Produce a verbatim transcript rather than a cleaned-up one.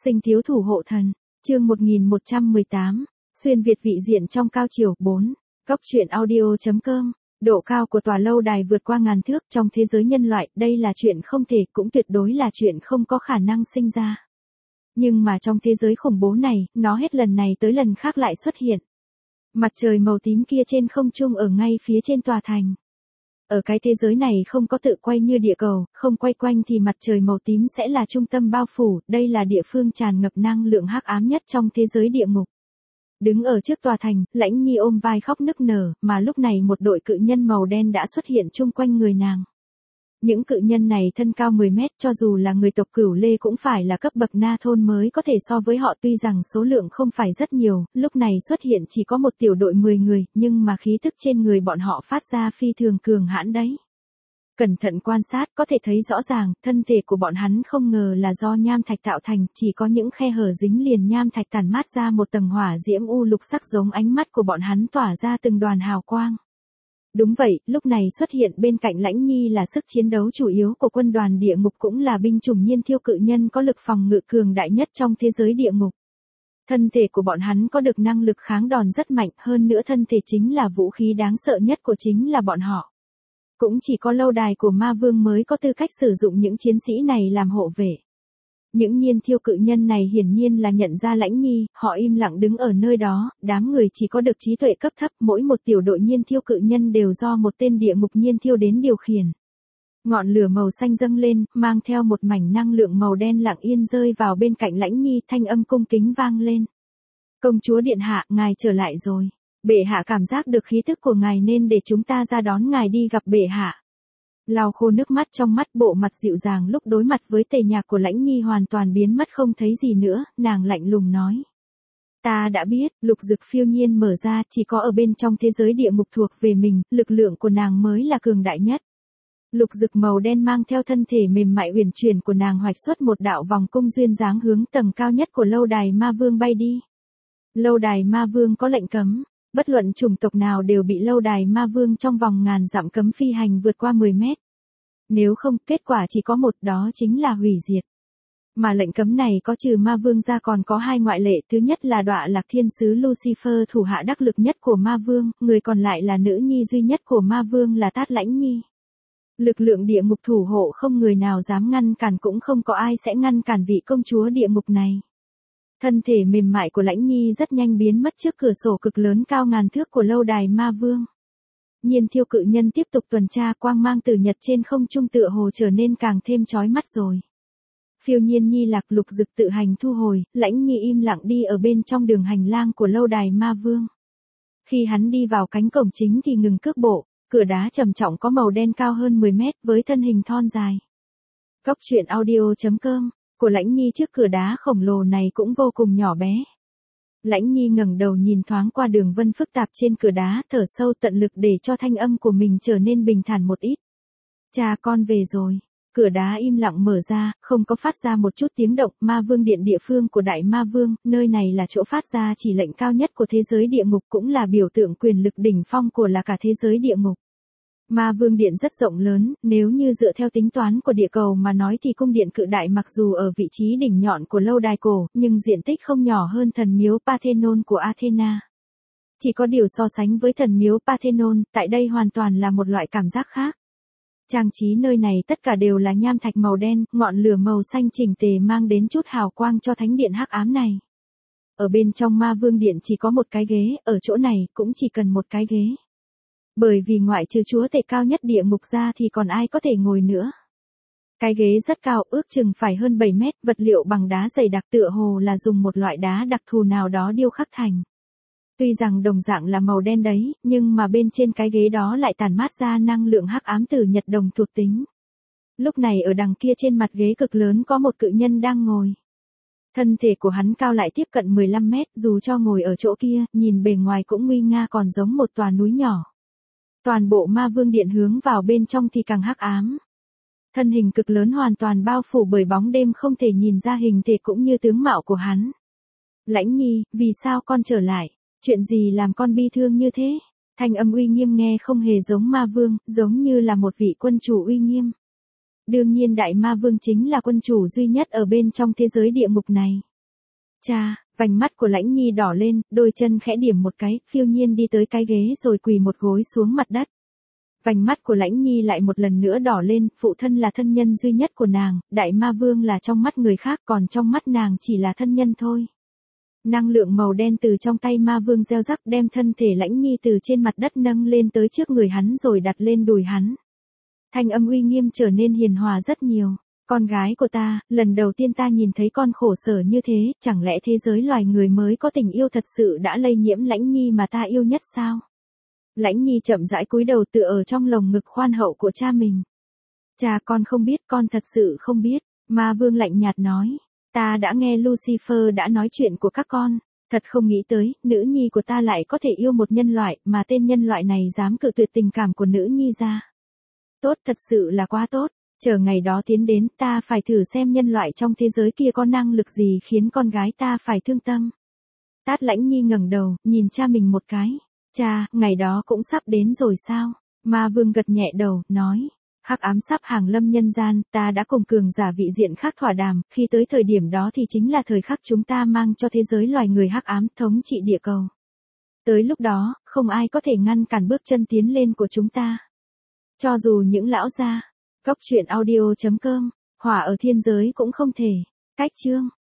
Sinh thiếu thủ hộ thần, chương một nghìn một trăm mười tám, xuyên Việt vị diện trong cao chiều bốn, góc truyện audio.com, độ cao của tòa lâu đài vượt qua ngàn thước trong thế giới nhân loại, đây là chuyện không thể cũng tuyệt đối là chuyện không có khả năng sinh ra. Nhưng mà trong thế giới khủng bố này, nó hết lần này tới lần khác lại xuất hiện. Mặt trời màu tím kia trên không trung ở ngay phía trên tòa thành. Ở cái thế giới này không có tự quay như địa cầu, không quay quanh thì mặt trời màu tím sẽ là trung tâm bao phủ, đây là địa phương tràn ngập năng lượng hắc ám nhất trong thế giới địa ngục. Đứng ở trước tòa thành, Lãnh Nhi ôm vai khóc nức nở, mà lúc này một đội cự nhân màu đen đã xuất hiện chung quanh người nàng. Những cự nhân này thân cao mười mét, cho dù là người tộc Cửu Lê cũng phải là cấp bậc na thôn mới có thể so với họ, tuy rằng số lượng không phải rất nhiều, lúc này xuất hiện chỉ có một tiểu đội mười người, nhưng mà khí tức trên người bọn họ phát ra phi thường cường hãn đấy. Cẩn thận quan sát có thể thấy rõ ràng, thân thể của bọn hắn không ngờ là do nham thạch tạo thành, chỉ có những khe hở dính liền nham thạch tản mát ra một tầng hỏa diễm u lục sắc, giống ánh mắt của bọn hắn tỏa ra từng đoàn hào quang. Đúng vậy, lúc này xuất hiện bên cạnh Lãnh Nhi là sức chiến đấu chủ yếu của quân đoàn địa ngục, cũng là binh chủng nhiên thiêu cự nhân có lực phòng ngự cường đại nhất trong thế giới địa ngục. Thân thể của bọn hắn có được năng lực kháng đòn rất mạnh, hơn nữa thân thể chính là vũ khí đáng sợ nhất của chính là bọn họ. Cũng chỉ có lâu đài của ma vương mới có tư cách sử dụng những chiến sĩ này làm hộ vệ. Những nhiên thiêu cự nhân này hiển nhiên là nhận ra Lãnh Nhi, họ im lặng đứng ở nơi đó, đám người chỉ có được trí tuệ cấp thấp, mỗi một tiểu đội nhiên thiêu cự nhân đều do một tên địa ngục nhiên thiêu đến điều khiển. Ngọn lửa màu xanh dâng lên, mang theo một mảnh năng lượng màu đen lặng yên rơi vào bên cạnh Lãnh Nhi, thanh âm cung kính vang lên. Công chúa điện hạ, ngài trở lại rồi. Bệ hạ cảm giác được khí tức của ngài nên để chúng ta ra đón ngài đi gặp bệ hạ. Lau khô nước mắt trong mắt, bộ mặt dịu dàng lúc đối mặt với tề nhạc của Lãnh Nhi hoàn toàn biến mất không thấy gì nữa, nàng lạnh lùng nói. Ta đã biết, lục dực phiêu nhiên mở ra, chỉ có ở bên trong thế giới địa ngục thuộc về mình, lực lượng của nàng mới là cường đại nhất. Lục dực màu đen mang theo thân thể mềm mại uyển chuyển của nàng hoạch xuất một đạo vòng cung duyên dáng hướng tầng cao nhất của lâu đài ma vương bay đi. Lâu đài ma vương có lệnh cấm. Bất luận chủng tộc nào đều bị lâu đài ma vương trong vòng ngàn dặm cấm phi hành vượt qua mười mét. Nếu không, kết quả chỉ có một, đó chính là hủy diệt. Mà lệnh cấm này có trừ ma vương ra còn có hai ngoại lệ, thứ nhất là Đọa Lạc Thiên Sứ Lucifer, thủ hạ đắc lực nhất của ma vương, người còn lại là nữ nhi duy nhất của ma vương là Tát Lãnh Nhi. Lực lượng địa ngục thủ hộ không người nào dám ngăn cản, cũng không có ai sẽ ngăn cản vị công chúa địa ngục này. Thân thể mềm mại của Lãnh Nhi rất nhanh biến mất trước cửa sổ cực lớn cao ngàn thước của lâu đài ma vương. Nhiên thiêu cự nhân tiếp tục tuần tra, quang mang từ nhật trên không trung tựa hồ trở nên càng thêm chói mắt rồi. Phiêu nhiên nhi lạc lục dực tự hành thu hồi, Lãnh Nhi im lặng đi ở bên trong đường hành lang của lâu đài ma vương. Khi hắn đi vào cánh cổng chính thì ngừng cước bộ, cửa đá trầm trọng có màu đen cao hơn mười mét với thân hình thon dài. Góc truyện audio.com của Lãnh Nhi trước cửa đá khổng lồ này cũng vô cùng nhỏ bé. Lãnh Nhi ngẩng đầu nhìn thoáng qua đường vân phức tạp trên cửa đá, thở sâu tận lực để cho thanh âm của mình trở nên bình thản một ít. Cha con về rồi. Cửa đá im lặng mở ra, không có phát ra một chút tiếng động. Ma vương điện địa phương của đại ma vương, nơi này là chỗ phát ra chỉ lệnh cao nhất của thế giới địa ngục, cũng là biểu tượng quyền lực đỉnh phong của là cả thế giới địa ngục. Ma vương điện rất rộng lớn, nếu như dựa theo tính toán của địa cầu mà nói thì cung điện cự đại mặc dù ở vị trí đỉnh nhọn của lâu đài cổ, nhưng diện tích không nhỏ hơn thần miếu Parthenon của Athena. Chỉ có điều so sánh với thần miếu Parthenon, tại đây hoàn toàn là một loại cảm giác khác. Trang trí nơi này tất cả đều là nham thạch màu đen, ngọn lửa màu xanh chỉnh tề mang đến chút hào quang cho thánh điện hắc ám này. Ở bên trong ma vương điện chỉ có một cái ghế, ở chỗ này cũng chỉ cần một cái ghế. Bởi vì ngoại trừ chúa tể cao nhất địa ngục ra thì còn ai có thể ngồi nữa. Cái ghế rất cao, ước chừng phải hơn bảy mét, vật liệu bằng đá dày đặc, tựa hồ là dùng một loại đá đặc thù nào đó điêu khắc thành. Tuy rằng đồng dạng là màu đen đấy, nhưng mà bên trên cái ghế đó lại tản mát ra năng lượng hắc ám từ nhật đồng thuộc tính. Lúc này ở đằng kia trên mặt ghế cực lớn có một cự nhân đang ngồi. Thân thể của hắn cao lại tiếp cận mười lăm mét, dù cho ngồi ở chỗ kia, nhìn bề ngoài cũng nguy nga còn giống một tòa núi nhỏ. Toàn bộ ma vương điện hướng vào bên trong thì càng hắc ám. Thân hình cực lớn hoàn toàn bao phủ bởi bóng đêm, không thể nhìn ra hình thể cũng như tướng mạo của hắn. Lãnh Nhi, vì sao con trở lại? Chuyện gì làm con bi thương như thế? Thanh âm uy nghiêm nghe không hề giống ma vương, giống như là một vị quân chủ uy nghiêm. Đương nhiên đại ma vương chính là quân chủ duy nhất ở bên trong thế giới địa ngục này. Cha, vành mắt của Lãnh Nhi đỏ lên, đôi chân khẽ điểm một cái, phiêu nhiên đi tới cái ghế rồi quỳ một gối xuống mặt đất. Vành mắt của Lãnh Nhi lại một lần nữa đỏ lên, phụ thân là thân nhân duy nhất của nàng, đại ma vương là trong mắt người khác, còn trong mắt nàng chỉ là thân nhân thôi. Năng lượng màu đen từ trong tay ma vương gieo rắc đem thân thể Lãnh Nhi từ trên mặt đất nâng lên tới trước người hắn rồi đặt lên đùi hắn. Thanh âm uy nghiêm trở nên hiền hòa rất nhiều. Con gái của ta, lần đầu tiên ta nhìn thấy con khổ sở như thế, chẳng lẽ thế giới loài người mới có tình yêu thật sự đã lây nhiễm Lãnh Nhi mà ta yêu nhất sao? Lãnh Nhi chậm rãi cúi đầu tựa ở trong lồng ngực khoan hậu của cha mình. Cha, con không biết, con thật sự không biết, ma vương lạnh nhạt nói. Ta đã nghe Lucifer đã nói chuyện của các con, thật không nghĩ tới, nữ nhi của ta lại có thể yêu một nhân loại, mà tên nhân loại này dám cự tuyệt tình cảm của nữ nhi ra. Tốt, thật sự là quá tốt, chờ ngày đó tiến đến, ta phải thử xem nhân loại trong thế giới kia có năng lực gì khiến con gái ta phải thương tâm. Tát Lãnh Nhi ngẩng đầu, nhìn cha mình một cái. Cha, ngày đó cũng sắp đến rồi sao? Ma vương gật nhẹ đầu, nói. Hắc ám sắp hàng lâm nhân gian, ta đã cùng cường giả vị diện khác thỏa đàm, khi tới thời điểm đó thì chính là thời khắc chúng ta mang cho thế giới loài người hắc ám thống trị địa cầu. Tới lúc đó, không ai có thể ngăn cản bước chân tiến lên của chúng ta. Cho dù những lão gia, Góc truyện audio chấm com, hỏa ở thiên giới cũng không thể. Cách chương